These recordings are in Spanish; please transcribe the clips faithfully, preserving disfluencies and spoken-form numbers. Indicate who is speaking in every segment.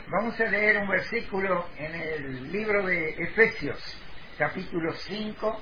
Speaker 1: Vamos a leer un versículo en el libro de Efesios, capítulo cinco.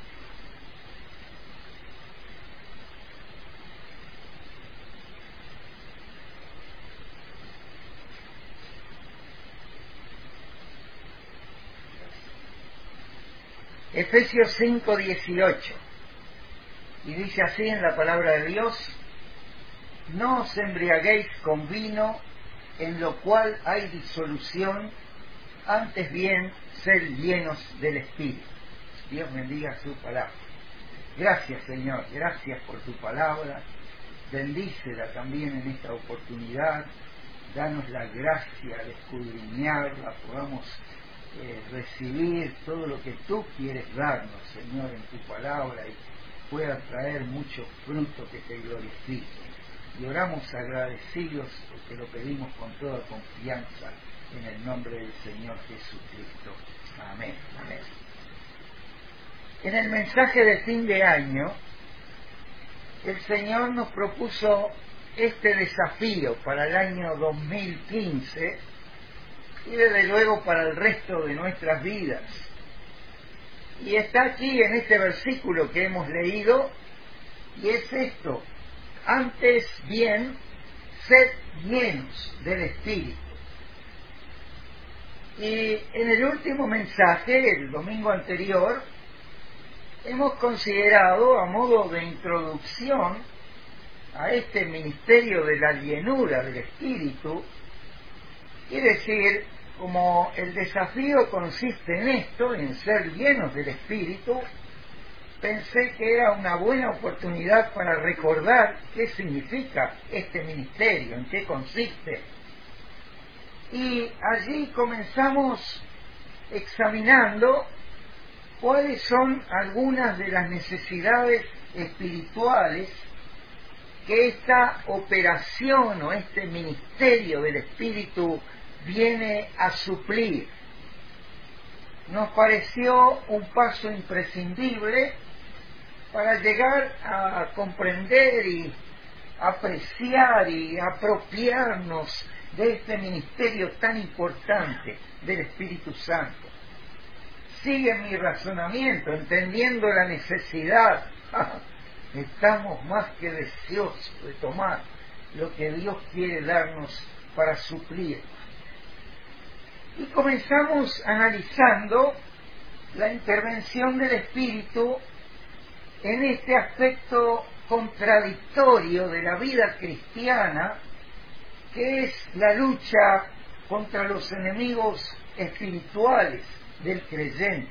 Speaker 1: Efesios cinco, dieciocho. Y dice así en la palabra de Dios: no os embriaguéis con vino, en lo cual hay disolución, antes bien sed llenos del Espíritu. Dios bendiga su palabra. Gracias, Señor, gracias por tu palabra. Bendícela también en esta oportunidad. Danos la gracia de escudriñarla, podamos eh, recibir todo lo que tú quieres darnos, Señor, en tu palabra, y pueda traer mucho fruto que te glorifique. Y oramos agradecidos porque lo pedimos con toda confianza en el nombre del Señor Jesucristo. Amén. Amén. En el mensaje de fin de año, el Señor nos propuso este desafío para el año dos mil quince y desde luego para el resto de nuestras vidas. Y está aquí en este versículo que hemos leído, y es esto: antes bien, sed llenos del Espíritu. Y en el último mensaje, el domingo anterior, hemos considerado, a modo de introducción a este ministerio de la llenura del Espíritu, es decir, como el desafío consiste en esto, en ser llenos del Espíritu, pensé que era una buena oportunidad para recordar qué significa este ministerio, en qué consiste. Y allí comenzamos examinando cuáles son algunas de las necesidades espirituales que esta operación o este ministerio del Espíritu viene a suplir. Nos pareció un paso imprescindible para llegar a comprender y apreciar y apropiarnos de este ministerio tan importante del Espíritu Santo. Sigue mi razonamiento, entendiendo la necesidad. Estamos más que deseosos de tomar lo que Dios quiere darnos para suplir. Y comenzamos analizando la intervención del Espíritu en este aspecto contradictorio de la vida cristiana, que es la lucha contra los enemigos espirituales del creyente.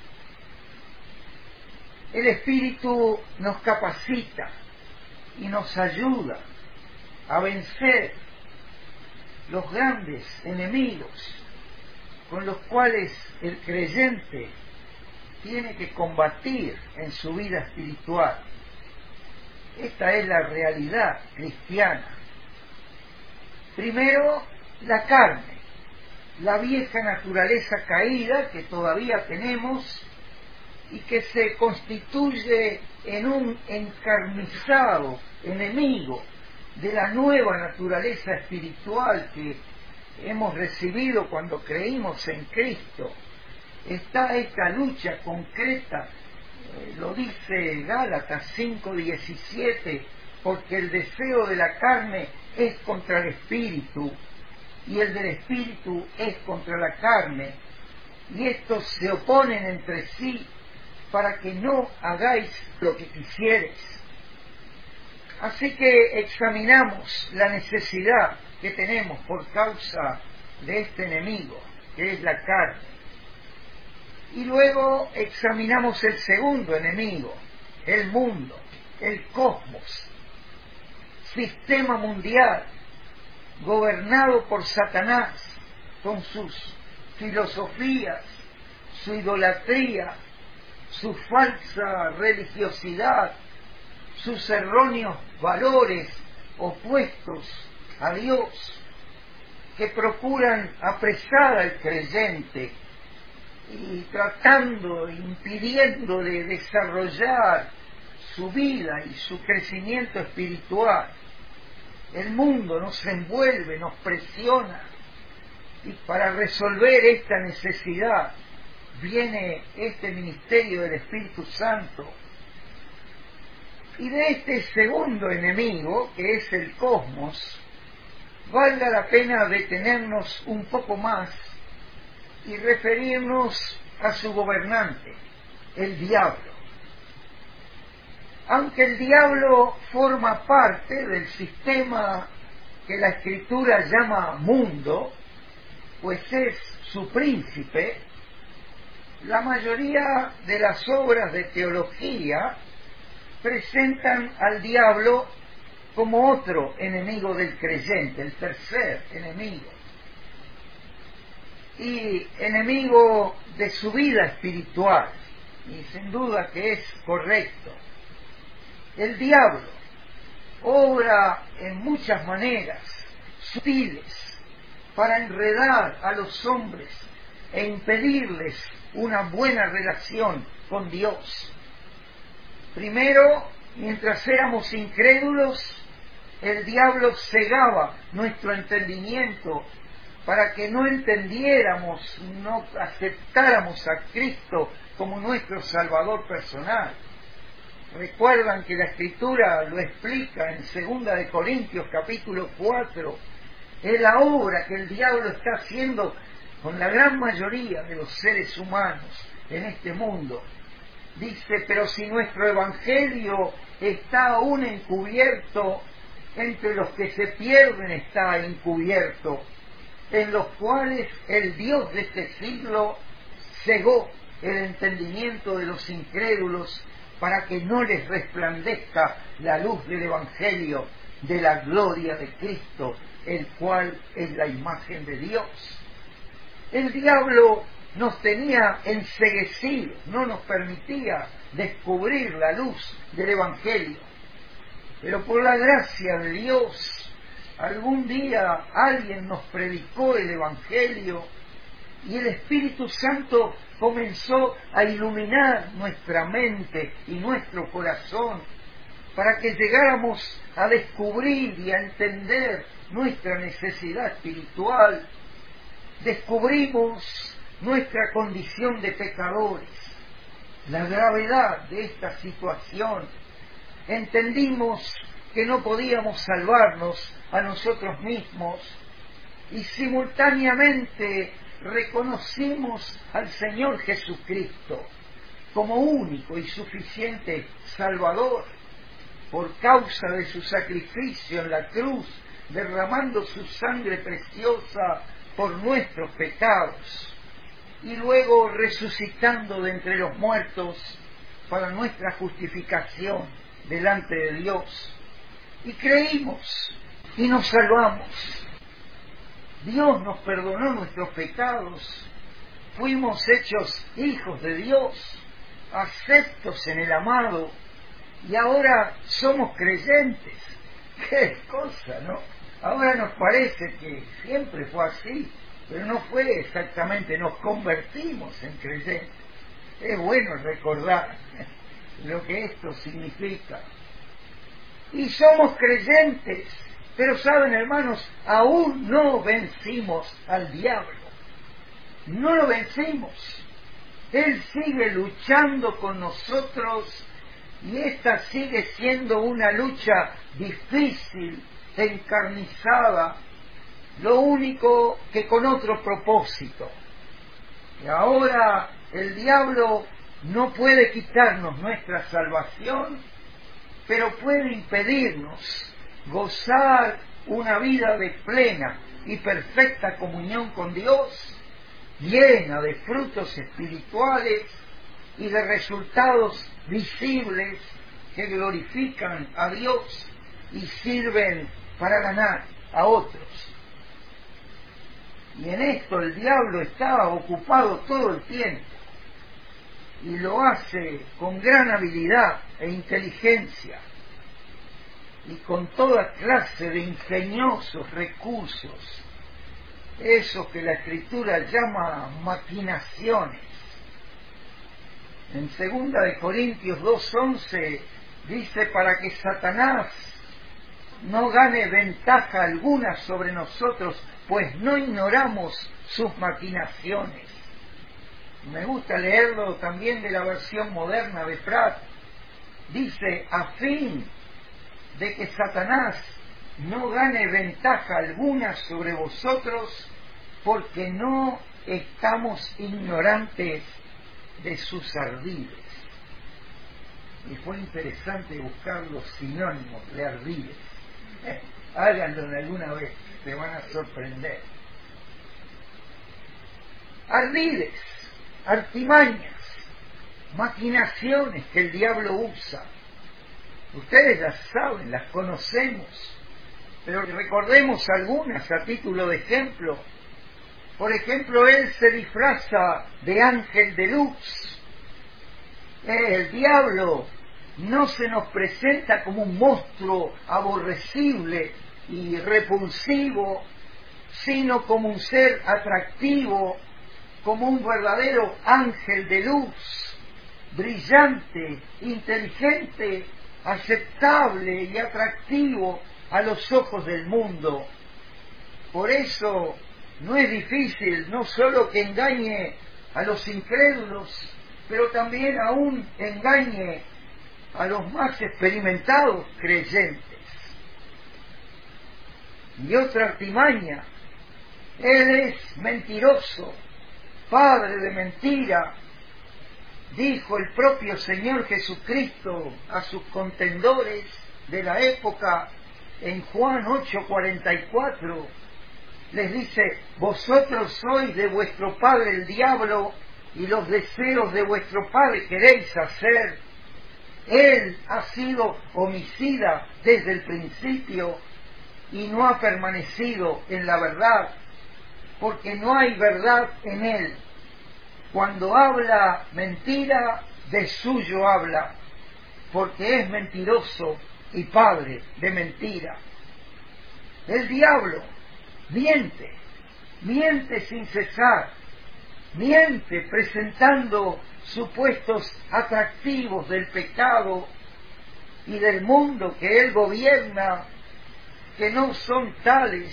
Speaker 1: El Espíritu nos capacita y nos ayuda a vencer los grandes enemigos con los cuales el creyente tiene que combatir en su vida espiritual. Esta es la realidad cristiana. Primero, la carne, la vieja naturaleza caída que todavía tenemos y que se constituye en un encarnizado enemigo de la nueva naturaleza espiritual que hemos recibido cuando creímos en Cristo. Está esta lucha concreta, eh, lo dice Gálatas cinco diecisiete, porque el deseo de la carne es contra el espíritu y el del espíritu es contra la carne, y estos se oponen entre sí para que no hagáis lo que quisieres. Así que examinamos la necesidad que tenemos por causa de este enemigo, que es la carne. Y luego examinamos el segundo enemigo, el mundo, el cosmos, sistema mundial, gobernado por Satanás, con sus filosofías, su idolatría, su falsa religiosidad, sus erróneos valores opuestos a Dios, que procuran apresar al creyente y tratando, impidiendo de desarrollar su vida y su crecimiento espiritual. El mundo nos envuelve, nos presiona Y para resolver esta necesidad viene este ministerio del Espíritu Santo. Y de este segundo enemigo, que es el cosmos, valga la pena detenernos un poco más y referirnos a su gobernante, el diablo. Aunque el diablo forma parte del sistema que la Escritura llama mundo, pues es su príncipe, la mayoría de las obras de teología presentan al diablo como otro enemigo del creyente, el tercer enemigo, y enemigo de su vida espiritual, y sin duda que es correcto. El diablo obra en muchas maneras sutiles para enredar a los hombres e impedirles una buena relación con Dios. Primero, mientras éramos incrédulos, el diablo cegaba nuestro entendimiento para que no entendiéramos, no aceptáramos a Cristo como nuestro Salvador personal. Recuerdan que la Escritura lo explica en segunda de Corintios capítulo cuatro, es la obra que el diablo está haciendo con la gran mayoría de los seres humanos en este mundo. Dice, pero si nuestro evangelio está aún encubierto, entre los que se pierden está encubierto, en los cuales el Dios de este siglo cegó el entendimiento de los incrédulos para que no les resplandezca la luz del evangelio de la gloria de Cristo, el cual es la imagen de Dios. El diablo nos tenía enceguecidos, no nos permitía descubrir la luz del evangelio. Pero por la gracia de Dios, algún día alguien nos predicó el evangelio y el Espíritu Santo comenzó a iluminar nuestra mente y nuestro corazón para que llegáramos a descubrir y a entender nuestra necesidad espiritual. Descubrimos nuestra condición de pecadores, la gravedad de esta situación. Entendimos que no podíamos salvarnos a nosotros mismos y simultáneamente reconocimos al Señor Jesucristo como único y suficiente Salvador por causa de su sacrificio en la cruz, derramando su sangre preciosa por nuestros pecados y luego resucitando de entre los muertos para nuestra justificación delante de Dios. Y creímos y nos salvamos. Dios nos perdonó nuestros pecados, fuimos hechos hijos de Dios, aceptos en el amado, y ahora somos creyentes. ¡Qué cosa!, ¿no? Ahora nos parece que siempre fue así, pero no fue exactamente, nos convertimos en creyentes. Es bueno recordar lo que esto significa. Y somos creyentes, pero saben, hermanos, aún no vencimos al diablo. No lo vencimos. Él sigue luchando con nosotros y esta sigue siendo una lucha difícil, encarnizada, lo único que con otro propósito. Y ahora el diablo no puede quitarnos nuestra salvación, pero puede impedirnos gozar una vida de plena y perfecta comunión con Dios, llena de frutos espirituales y de resultados visibles que glorifican a Dios y sirven para ganar a otros. Y en esto el diablo está ocupado todo el tiempo y lo hace con gran habilidad e inteligencia y con toda clase de ingeniosos recursos, eso que la Escritura llama maquinaciones. En segunda de Corintios dos once dice, para que Satanás no gane ventaja alguna sobre nosotros pues no ignoramos sus maquinaciones. Me gusta leerlo también de la versión moderna de Pratt. Dice, a fin de que Satanás no gane ventaja alguna sobre vosotros, porque no estamos ignorantes de sus ardides. Y fue interesante buscar los sinónimos de ardides. Eh, háganlo de alguna vez, se van a sorprender. Ardides, artimañas, maquinaciones que el diablo usa. Ustedes las saben, las conocemos, pero recordemos algunas a título de ejemplo. Por ejemplo, él se disfraza de ángel de luz. El diablo no se nos presenta como un monstruo aborrecible y repulsivo, sino como un ser atractivo, como un verdadero ángel de luz, brillante, inteligente, aceptable y atractivo a los ojos del mundo. Por eso no es difícil no solo que engañe a los incrédulos, pero también aún engañe a los más experimentados creyentes. Y otra artimaña, él es mentiroso, padre de mentira, dijo el propio Señor Jesucristo a sus contendores de la época en Juan ocho cuarenta y cuatro. Les dice, vosotros sois de vuestro padre el diablo, y los deseos de vuestro padre queréis hacer. Él ha sido homicida desde el principio y no ha permanecido en la verdad, porque no hay verdad en él. Cuando habla mentira, de suyo habla, porque es mentiroso y padre de mentira. El diablo miente, miente sin cesar, miente presentando supuestos atractivos del pecado y del mundo que él gobierna, que no son tales.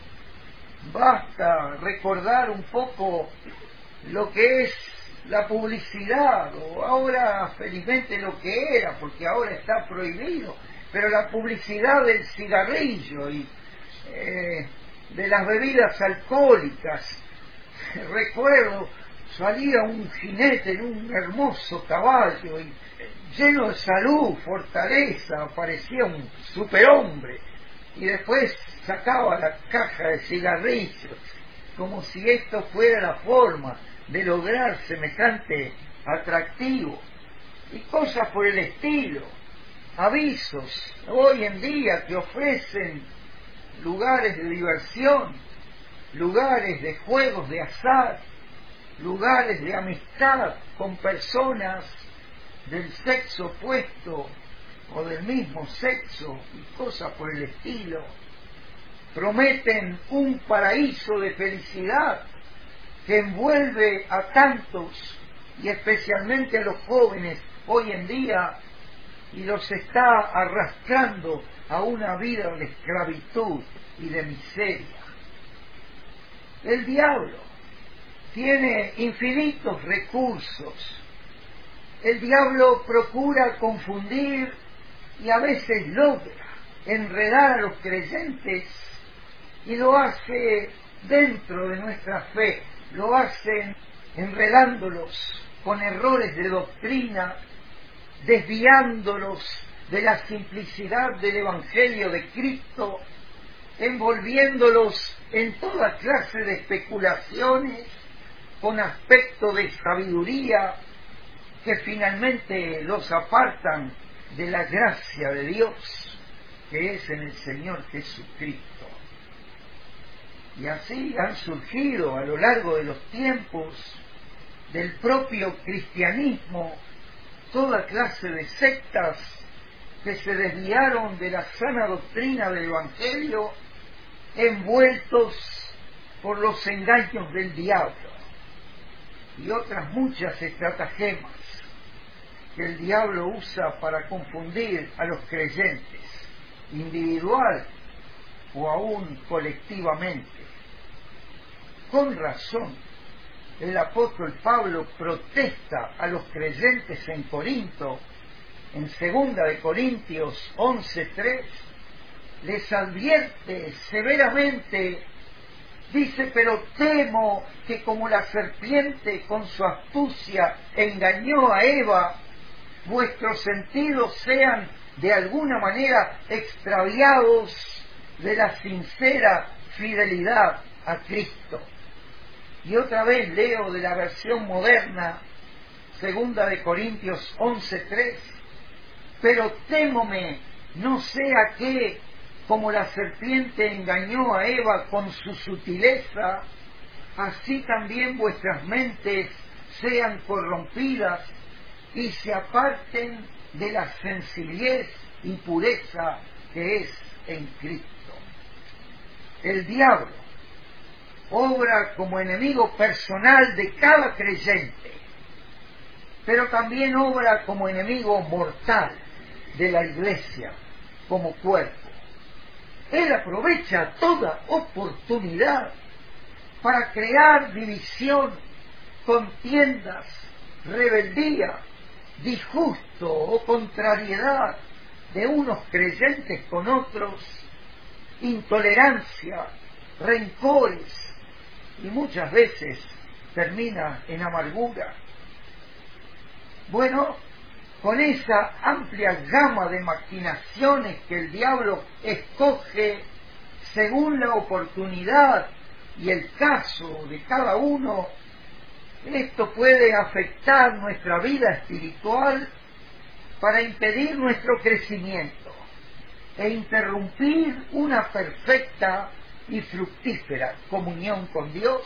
Speaker 1: Basta recordar un poco lo que es la publicidad, o ahora felizmente lo que era, porque ahora está prohibido, pero la publicidad del cigarrillo y eh, de las bebidas alcohólicas. Recuerdo, salía un jinete en un hermoso caballo y lleno de salud, fortaleza, parecía un superhombre, y después sacaba la caja de cigarrillos, como si esto fuera la forma de lograr semejante atractivo, y cosas por el estilo. Avisos hoy en día que ofrecen lugares de diversión, lugares de juegos de azar, lugares de amistad con personas del sexo opuesto o del mismo sexo y cosas por el estilo. Prometen un paraíso de felicidad que envuelve a tantos y especialmente a los jóvenes hoy en día, y los está arrastrando a una vida de esclavitud y de miseria. El diablo tiene infinitos recursos. El diablo procura confundir y a veces logra enredar a los creyentes, y lo hace dentro de nuestra fe, lo hace enredándolos con errores de doctrina, desviándolos de la simplicidad del Evangelio de Cristo, envolviéndolos en toda clase de especulaciones con aspecto de sabiduría que finalmente los apartan de la gracia de Dios que es en el Señor Jesucristo. Y así han surgido a lo largo de los tiempos del propio cristianismo toda clase de sectas que se desviaron de la sana doctrina del Evangelio, envueltos por los engaños del diablo, y otras muchas estratagemas que el diablo usa para confundir a los creyentes, individual o aún colectivamente. con razón, el apóstol Pablo protesta a los creyentes en Corinto, en segunda de Corintios once tres, les advierte severamente, dice, pero temo que como la serpiente con su astucia engañó a Eva, vuestros sentidos sean de alguna manera extraviados de la sincera fidelidad a Cristo. Y otra vez leo de la versión moderna, segunda de Corintios once tres, pero témome, no sea que, como la serpiente engañó a Eva con su sutileza, así también vuestras mentes sean corrompidas y se aparten de la sencillez y pureza que es en Cristo. El diablo obra como enemigo personal de cada creyente, pero también obra como enemigo mortal de la Iglesia como cuerpo. Él aprovecha toda oportunidad para crear división, contiendas, rebeldía, disgusto o contrariedad de unos creyentes con otros, intolerancia, rencores, y muchas veces termina en amargura. Bueno, con esa amplia gama de maquinaciones que el diablo escoge según la oportunidad y el caso de cada uno, esto puede afectar nuestra vida espiritual para impedir nuestro crecimiento e interrumpir una perfecta y fructífera comunión con Dios.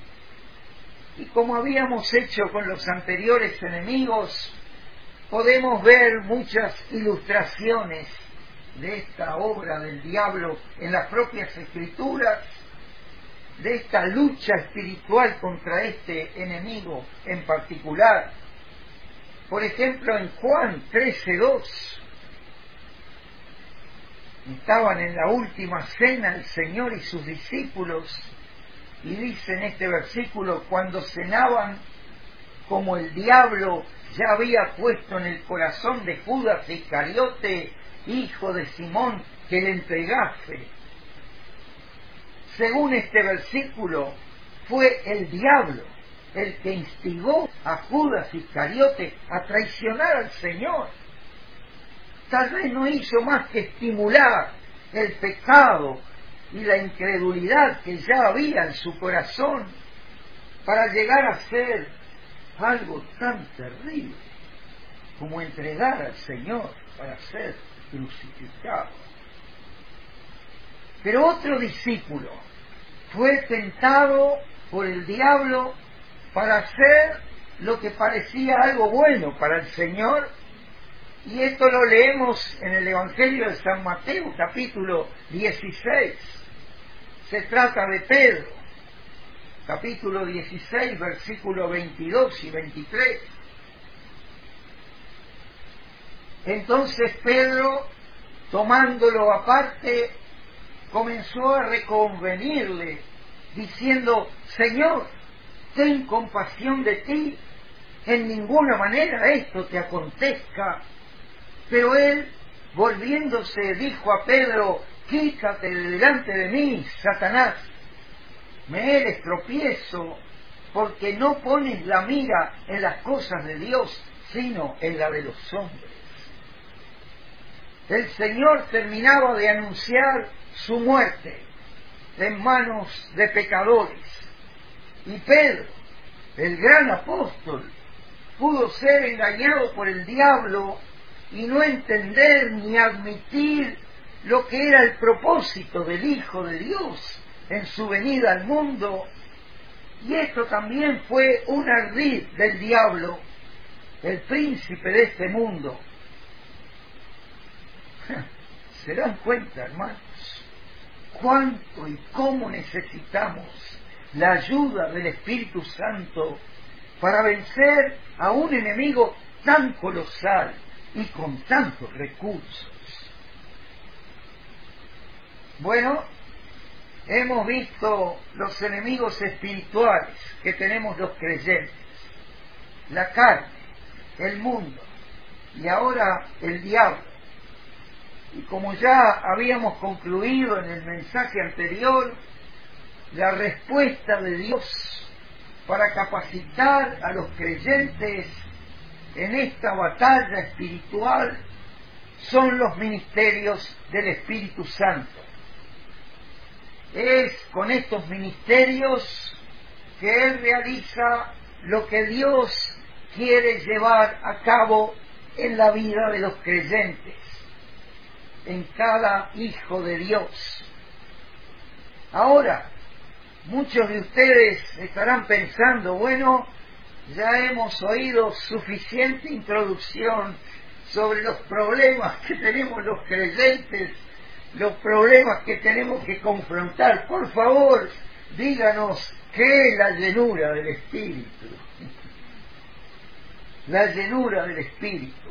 Speaker 1: Y como habíamos hecho con los anteriores enemigos, podemos ver muchas ilustraciones de esta obra del diablo en las propias Escrituras, de esta lucha espiritual contra este enemigo en particular. Por ejemplo, en Juan trece dos, estaban en la última cena el Señor y sus discípulos, y dice en este versículo, cuando cenaban, como el diablo ya había puesto en el corazón de Judas Iscariote, hijo de Simón, que le entregase. Según este versículo, fue el diablo el que instigó a Judas Iscariote a traicionar al Señor. Tal vez no hizo más que estimular el pecado y la incredulidad que ya había en su corazón para llegar a ser algo tan terrible como entregar al Señor para ser crucificado. Pero otro discípulo fue tentado por el diablo para hacer lo que parecía algo bueno para el Señor, y esto lo leemos en el Evangelio de San Mateo, capítulo dieciséis. Se trata de Pedro, capítulo dieciséis, versículos veintidós y veintitrés. Entonces Pedro, tomándolo aparte, comenzó a reconvenirle, diciendo, Señor, ten compasión de ti, en ninguna manera esto te acontezca. Pero él, volviéndose, dijo a Pedro, quítate de delante de mí, Satanás, me eres tropiezo, porque no pones la mira en las cosas de Dios, sino en la de los hombres. El Señor terminaba de anunciar su muerte en manos de pecadores, y Pedro, el gran apóstol, pudo ser engañado por el diablo y no entender ni admitir lo que era el propósito del Hijo de Dios en su venida al mundo. Y esto también fue un ardid del diablo, el príncipe de este mundo. ¿Se dan cuenta, hermanos? Cuánto y cómo necesitamos la ayuda del Espíritu Santo para vencer a un enemigo tan colosal y con tantos recursos. Bueno, hemos visto los enemigos espirituales que tenemos los creyentes, la carne, el mundo y ahora el diablo. Y como ya habíamos concluido en el mensaje anterior, la respuesta de Dios para capacitar a los creyentes en esta batalla espiritual son los ministerios del Espíritu Santo. Es con estos ministerios que Él realiza lo que Dios quiere llevar a cabo en la vida de los creyentes, en cada hijo de Dios. Ahora, muchos de ustedes estarán pensando, bueno, ya hemos oído suficiente introducción sobre los problemas que tenemos los creyentes, los problemas que tenemos que confrontar. Por favor, díganos qué es la llenura del Espíritu. La llenura del Espíritu.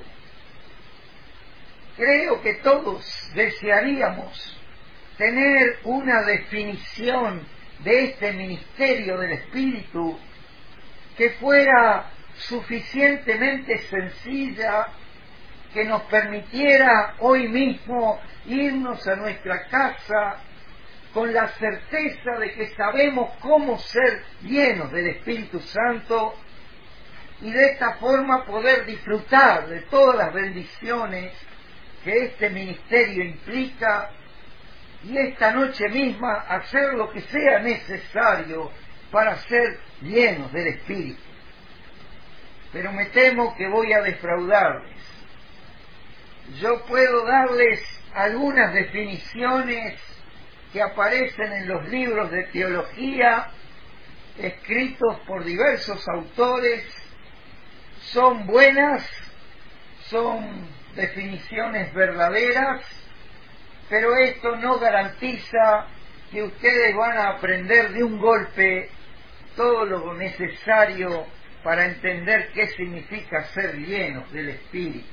Speaker 1: Creo que todos desearíamos tener una definición de este ministerio del Espíritu que fuera suficientemente sencilla, que nos permitiera hoy mismo irnos a nuestra casa con la certeza de que sabemos cómo ser llenos del Espíritu Santo y de esta forma poder disfrutar de todas las bendiciones que este ministerio implica y esta noche misma hacer lo que sea necesario para ser llenos del Espíritu. Pero me temo que voy a defraudarles. Yo puedo darles algunas definiciones que aparecen en los libros de teología escritos por diversos autores. Son buenas, son definiciones verdaderas, pero esto no garantiza que ustedes van a aprender de un golpe todo lo necesario para entender qué significa ser llenos del Espíritu.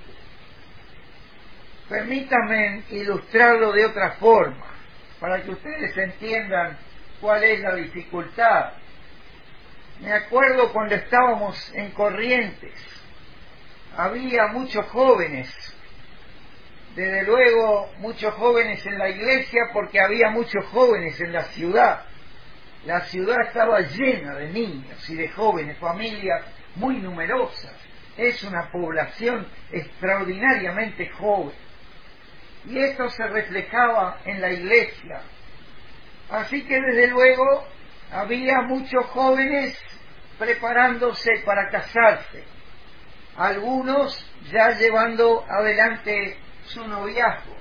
Speaker 1: Permítanme ilustrarlo de otra forma, para que ustedes entiendan cuál es la dificultad. Me acuerdo cuando estábamos en Corrientes, había muchos jóvenes, desde luego muchos jóvenes en la iglesia porque había muchos jóvenes en la ciudad. La ciudad estaba llena de niños y de jóvenes, familias muy numerosas. Es una población extraordinariamente joven. Y esto se reflejaba en la iglesia. Así que desde luego había muchos jóvenes preparándose para casarse, algunos ya llevando adelante su noviazgo.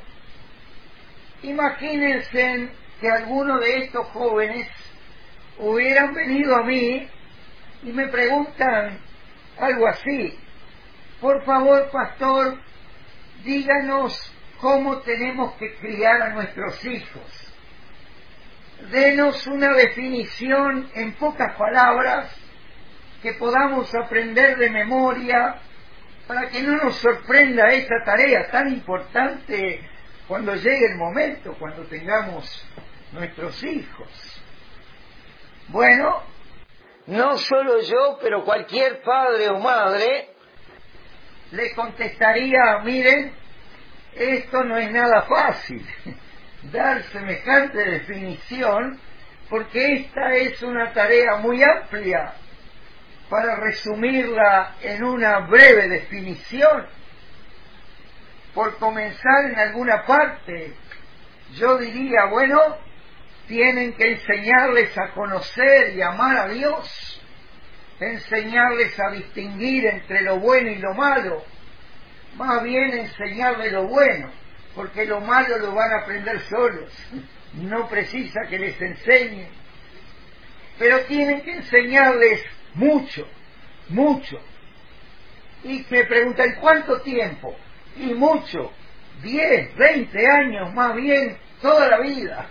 Speaker 1: Imagínense que algunos de estos jóvenes hubieran venido a mí y me preguntan algo así: por favor, pastor, díganos cómo tenemos que criar a nuestros hijos. Denos una definición en pocas palabras que podamos aprender de memoria para que no nos sorprenda esta tarea tan importante cuando llegue el momento, cuando tengamos nuestros hijos. Bueno, no solo yo, pero cualquier padre o madre le contestaría: miren, esto no es nada fácil, dar semejante definición, porque esta es una tarea muy amplia para resumirla en una breve definición. Por comenzar en alguna parte, yo diría, bueno, tienen que enseñarles a conocer y amar a Dios, enseñarles a distinguir entre lo bueno y lo malo, más bien enseñarles lo bueno, porque lo malo lo van a aprender solos, no precisa que les enseñen, pero tienen que enseñarles mucho, mucho. Y me preguntan, ¿cuánto tiempo? Y mucho, diez, veinte años, más bien, toda la vida.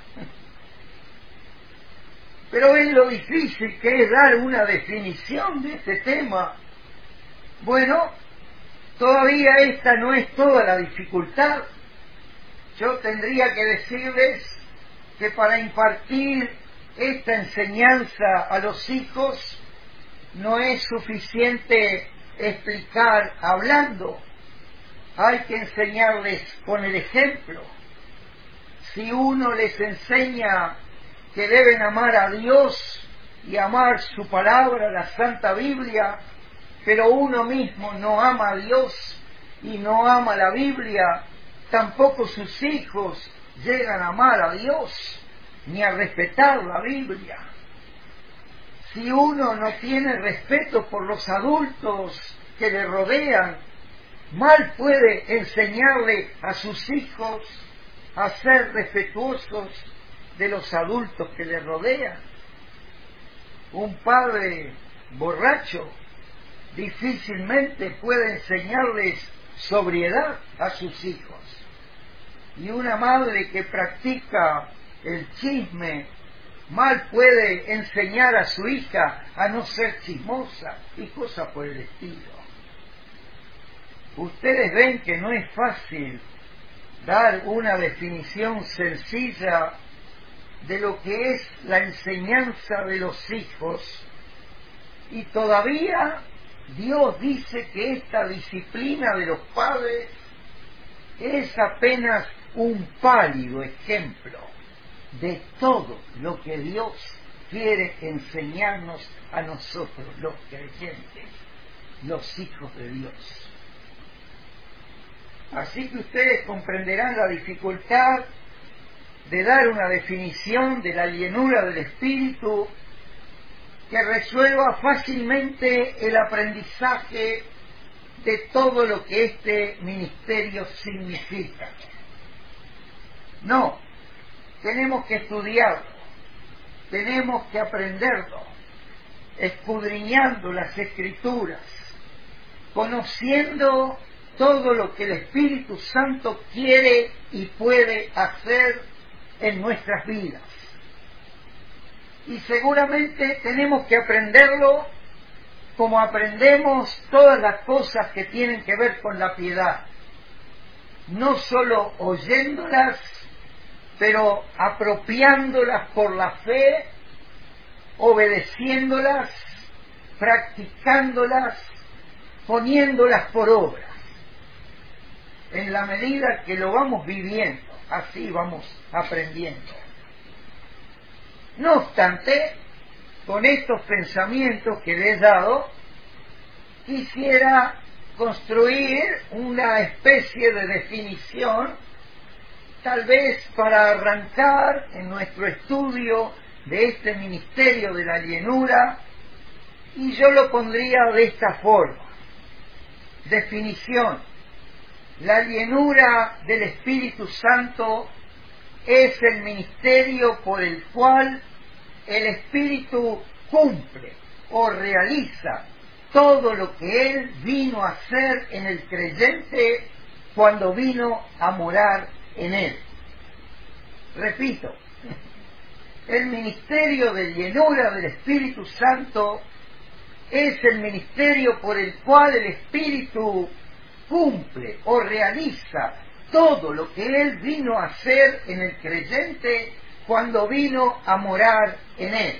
Speaker 1: Pero ven lo difícil que es dar una definición de este tema. Bueno, todavía esta no es toda la dificultad. Yo tendría que decirles que para impartir esta enseñanza a los hijos no es suficiente explicar hablando, hay que enseñarles con el ejemplo. Si uno les enseña que deben amar a Dios y amar su palabra, la Santa Biblia, pero uno mismo no ama a Dios y no ama la Biblia, tampoco sus hijos llegan a amar a Dios ni a respetar la Biblia. Si uno no tiene respeto por los adultos que le rodean, mal puede enseñarle a sus hijos a ser respetuosos de los adultos que le rodean. Un padre borracho difícilmente puede enseñarles sobriedad a sus hijos. Y una madre que practica el chisme mal puede enseñar a su hija a no ser chismosa y cosas por el estilo. Ustedes ven que no es fácil dar una definición sencilla de lo que es la enseñanza de los hijos, y todavía Dios dice que esta disciplina de los padres es apenas un pálido ejemplo de todo lo que Dios quiere enseñarnos a nosotros, los creyentes, los hijos de Dios. Así que ustedes comprenderán la dificultad de dar una definición de la llenura del Espíritu que resuelva fácilmente el aprendizaje de todo lo que este ministerio significa. No, tenemos que estudiarlo, tenemos que aprenderlo, escudriñando las Escrituras, conociendo todo lo que el Espíritu Santo quiere y puede hacer en nuestras vidas. Y seguramente tenemos que aprenderlo como aprendemos todas las cosas que tienen que ver con la piedad, no solo oyéndolas, pero apropiándolas por la fe, obedeciéndolas, practicándolas, poniéndolas por obra. En la medida que lo vamos viviendo, así vamos aprendiendo. No obstante, con estos pensamientos que le he dado, quisiera construir una especie de definición, tal vez para arrancar en nuestro estudio de este ministerio de la llenura, y yo lo pondría de esta forma. Definición: la llenura del Espíritu Santo es el ministerio por el cual el Espíritu cumple o realiza todo lo que Él vino a hacer en el creyente cuando vino a morar en Él. Repito, el ministerio de llenura del Espíritu Santo es el ministerio por el cual el Espíritu cumple o realiza todo lo que Él vino a hacer en el creyente cuando vino a morar en Él.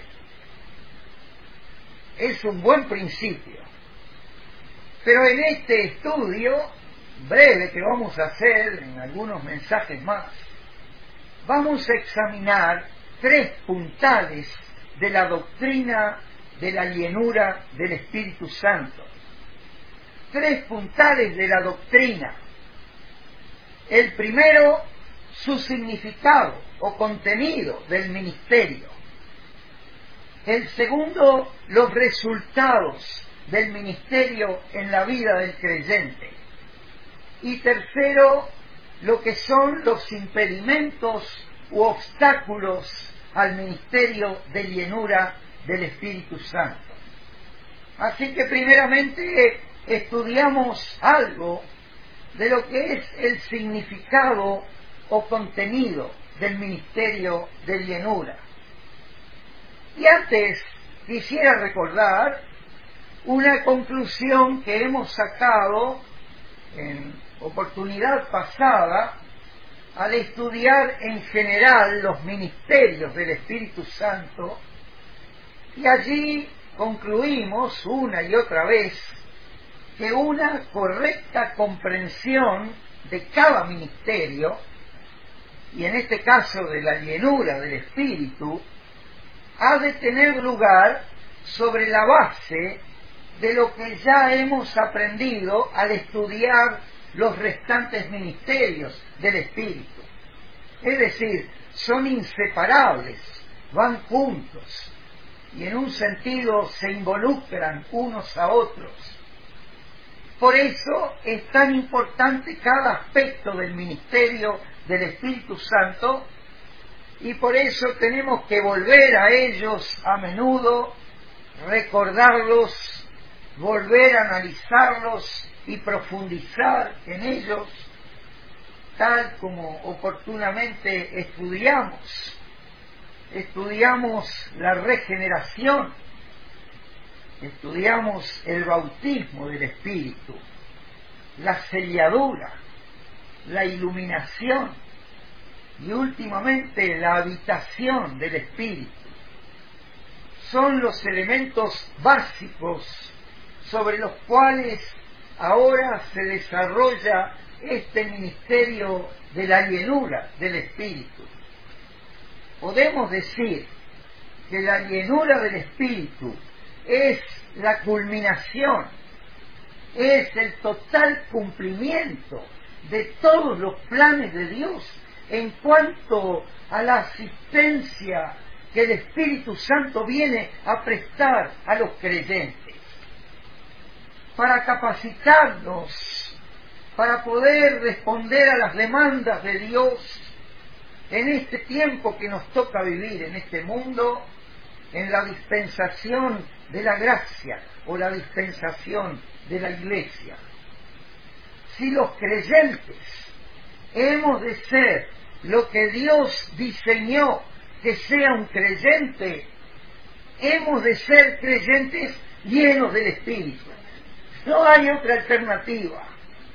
Speaker 1: Es un buen principio. Pero en este estudio breve que vamos a hacer en algunos mensajes más, vamos a examinar tres puntales de la doctrina de la llenura del Espíritu Santo. Tres puntales de la doctrina. El primero, su significado o contenido del ministerio. El segundo, los resultados del ministerio en la vida del creyente. Y tercero, lo que son los impedimentos u obstáculos al ministerio de llenura del Espíritu Santo. Así que primeramente estudiamos algo de lo que es el significado o contenido del ministerio de llenura. Y antes quisiera recordar una conclusión que hemos sacado en oportunidad pasada al estudiar en general los ministerios del Espíritu Santo, y allí concluimos una y otra vez que una correcta comprensión de cada ministerio, y en este caso de la llenura del Espíritu, ha de tener lugar sobre la base de lo que ya hemos aprendido al estudiar los restantes ministerios del Espíritu. Es decir, son inseparables, van juntos y en un sentido se involucran unos a otros. Por eso es tan importante cada aspecto del ministerio del Espíritu Santo, y por eso tenemos que volver a ellos a menudo, recordarlos, volver a analizarlos y profundizar en ellos, tal como oportunamente estudiamos. Estudiamos la regeneración, estudiamos el bautismo del Espíritu, la selladura, la iluminación y últimamente la habitación del Espíritu. Son los elementos básicos sobre los cuales ahora se desarrolla este ministerio de la llenura del Espíritu. Podemos decir que la llenura del Espíritu es la culminación, es el total cumplimiento de todos los planes de Dios en cuanto a la asistencia que el Espíritu Santo viene a prestar a los creyentes, para capacitarnos, para poder responder a las demandas de Dios en este tiempo que nos toca vivir en este mundo, en la dispensación de la gracia o la dispensación de la iglesia. Si los creyentes hemos de ser lo que Dios diseñó que sea un creyente, hemos de ser creyentes llenos del Espíritu. No hay otra alternativa.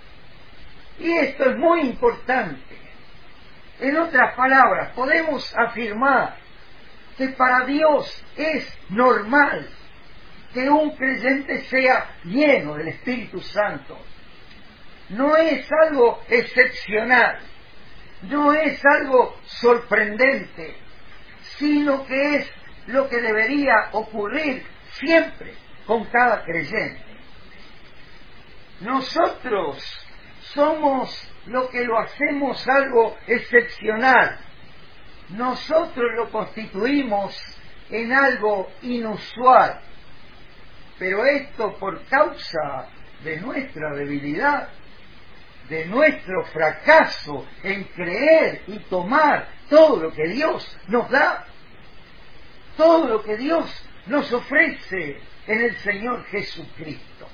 Speaker 1: Y esto es muy importante. En otras palabras, podemos afirmar que para Dios es normal que un creyente sea lleno del Espíritu Santo. No es algo excepcional, no es algo sorprendente, sino que es lo que debería ocurrir siempre con cada creyente. Nosotros somos lo que lo hacemos algo excepcional. Nosotros lo constituimos en algo inusual. Pero esto por causa de nuestra debilidad, de nuestro fracaso en creer y tomar todo lo que Dios nos da, todo lo que Dios nos ofrece en el Señor Jesucristo.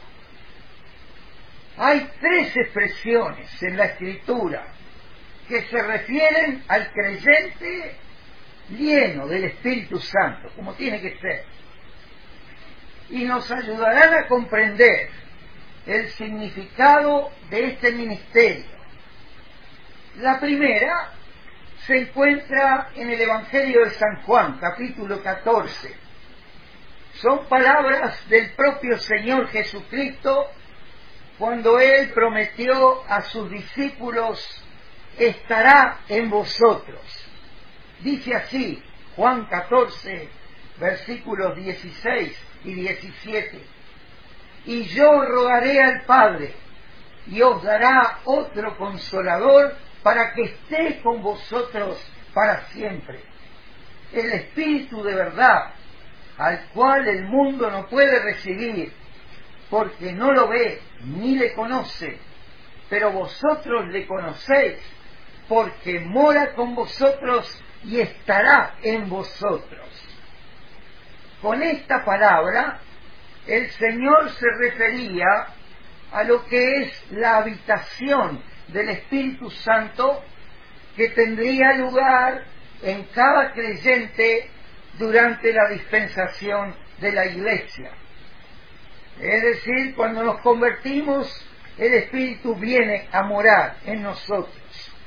Speaker 1: Hay tres expresiones en la Escritura que se refieren al creyente lleno del Espíritu Santo, como tiene que ser, y nos ayudarán a comprender el significado de este ministerio. La primera se encuentra en el Evangelio de San Juan, capítulo catorce. Son palabras del propio Señor Jesucristo cuando Él prometió a sus discípulos: estará en vosotros. Dice así, Juan catorce, versículos dieciséis y diecisiete. Y yo rogaré al Padre, y os dará otro consolador para que esté con vosotros para siempre. El Espíritu de verdad, al cual el mundo no puede recibir, porque no lo ve ni le conoce, pero vosotros le conocéis, porque mora con vosotros y estará en vosotros. Con esta palabra, el Señor se refería a lo que es la habitación del Espíritu Santo que tendría lugar en cada creyente durante la dispensación de la Iglesia. Es decir, cuando nos convertimos, el Espíritu viene a morar en nosotros.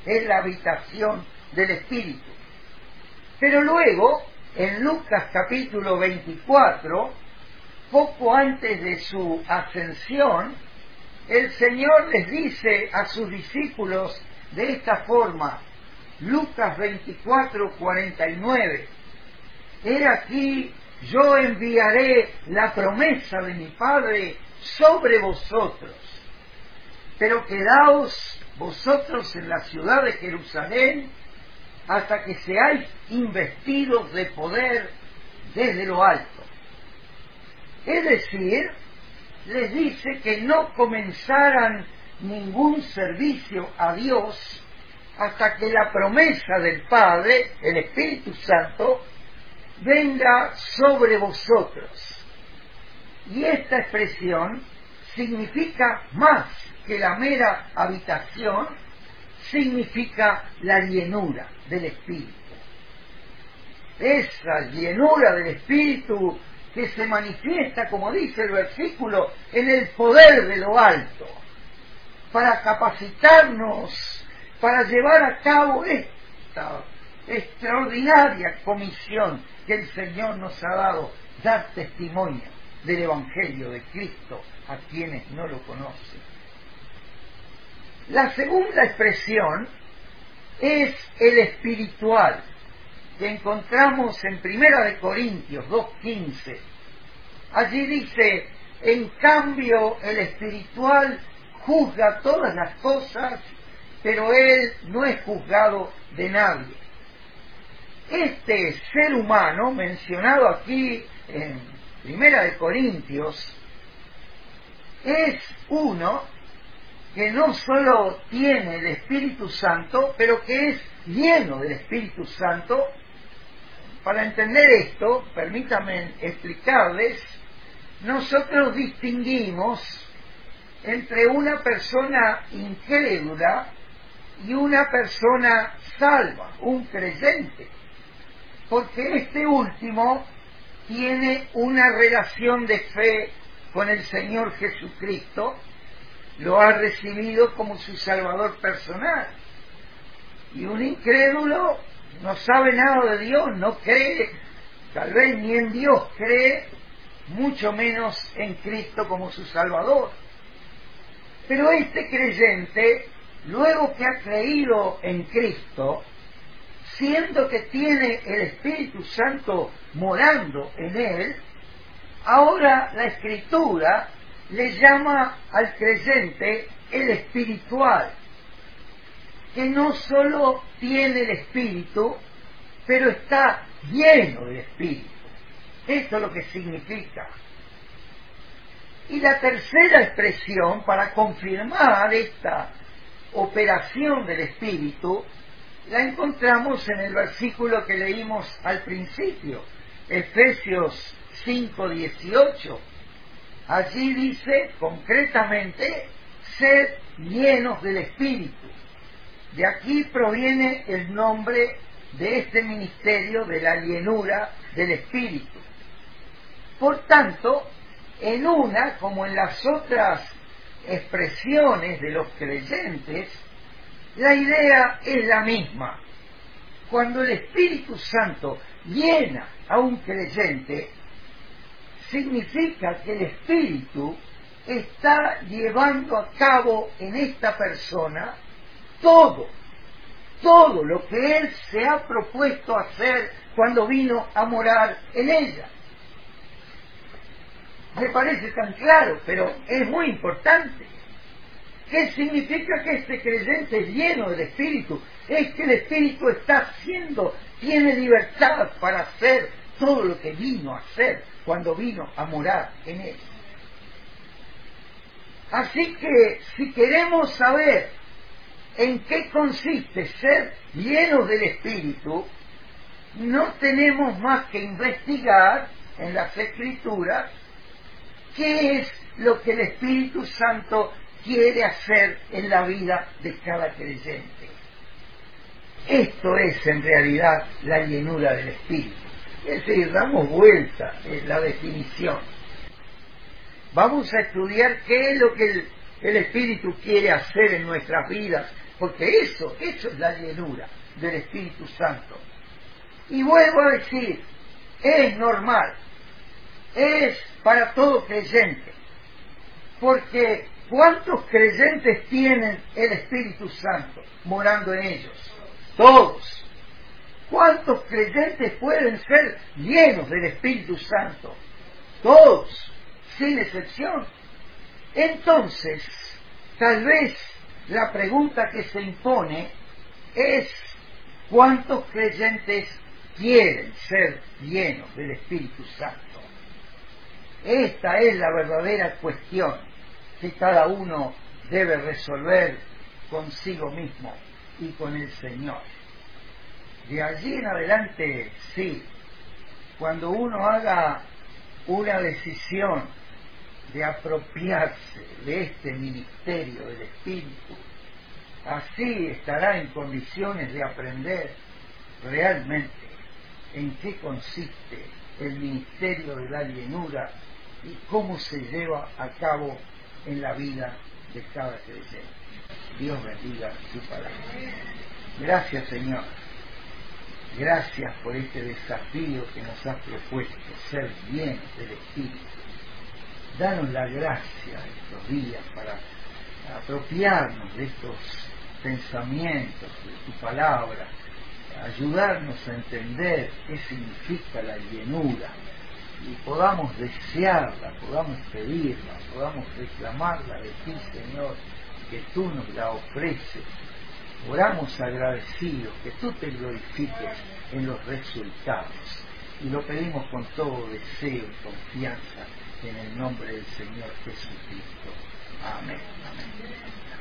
Speaker 1: es la habitación del Espíritu. Pero luego, en Lucas capítulo veinticuatro, poco antes de su ascensión, el Señor les dice a sus discípulos de esta forma, Lucas veinticuatro, cuarenta y nueve, he aquí yo enviaré la promesa de mi Padre sobre vosotros, pero quedaos vosotros en la ciudad de Jerusalén hasta que seáis investidos de poder desde lo alto. Es decir, les dice que no comenzaran ningún servicio a Dios hasta que la promesa del Padre, el Espíritu Santo, venga sobre vosotros. Y esta expresión significa más que la mera habitación, significa la llenura del Espíritu. Esa llenura del Espíritu que se manifiesta, como dice el versículo, en el poder de lo alto, para capacitarnos, para llevar a cabo esta extraordinaria comisión que el Señor nos ha dado, dar testimonio del Evangelio de Cristo a quienes no lo conocen. La segunda expresión es el espiritual, que encontramos en Primera de Corintios dos quince. Allí dice, en cambio el espiritual juzga todas las cosas, pero él no es juzgado de nadie. Este ser humano, mencionado aquí en Primera de Corintios, es uno que no solo tiene el Espíritu Santo, pero que es lleno del Espíritu Santo. Para entender esto, permítanme explicarles, nosotros distinguimos entre una persona incrédula y una persona salva, un creyente, porque este último tiene una relación de fe con el Señor Jesucristo, lo ha recibido como su Salvador personal. Y un incrédulo no sabe nada de Dios, no cree, tal vez ni en Dios cree, mucho menos en Cristo como su Salvador. Pero este creyente, luego que ha creído en Cristo, siendo que tiene el Espíritu Santo morando en él, ahora la Escritura le llama al creyente el espiritual, que no solo tiene el Espíritu, pero está lleno del Espíritu. Esto es lo que significa. Y la tercera expresión para confirmar esta operación del Espíritu la encontramos en el versículo que leímos al principio, Efesios cinco dieciocho. Allí dice concretamente, sed llenos del Espíritu. De aquí proviene el nombre de este ministerio de la llenura del Espíritu. Por tanto, en una como en las otras expresiones de los creyentes, la idea es la misma. Cuando el Espíritu Santo llena a un creyente, significa que el Espíritu está llevando a cabo en esta persona todo, todo lo que Él se ha propuesto hacer cuando vino a morar en ella. Me parece tan claro, pero es muy importante. ¿Qué significa que este creyente es lleno del Espíritu? Es que el Espíritu está haciendo, tiene libertad para hacer todo lo que vino a hacer cuando vino a morar en él. Así que si queremos saber en qué consiste ser llenos del Espíritu, no tenemos más que investigar en las Escrituras qué es lo que el Espíritu Santo quiere hacer en la vida de cada creyente. Esto es en realidad la llenura del Espíritu. Es decir, damos vuelta en la definición. Vamos a estudiar qué es lo que el, el Espíritu quiere hacer en nuestras vidas porque eso, eso es la llenura del Espíritu Santo. Y vuelvo a decir, es normal, es para todo creyente, porque ¿cuántos creyentes tienen el Espíritu Santo morando en ellos? Todos. ¿Cuántos creyentes pueden ser llenos del Espíritu Santo? Todos, sin excepción. Entonces, tal vez la pregunta que se impone es: ¿cuántos creyentes quieren ser llenos del Espíritu Santo? Esta es la verdadera cuestión que cada uno debe resolver consigo mismo y con el Señor. De allí en adelante, sí, cuando uno haga una decisión de apropiarse de este ministerio del Espíritu, así estará en condiciones de aprender realmente en qué consiste el ministerio de la llenura y cómo se lleva a cabo en la vida de cada creyente. Dios bendiga su palabra. Gracias, Señor. Gracias por este desafío que nos has propuesto, ser llenos del Espíritu. Danos la gracia estos días para apropiarnos de estos pensamientos, de tu palabra, ayudarnos a entender qué significa la llenura y podamos desearla, podamos pedirla, podamos reclamarla de ti, Señor, que tú nos la ofreces. Oramos agradecidos, que tú te glorifiques en los resultados. Y lo pedimos con todo deseo y confianza en el nombre del Señor Jesucristo. Amén. Amén.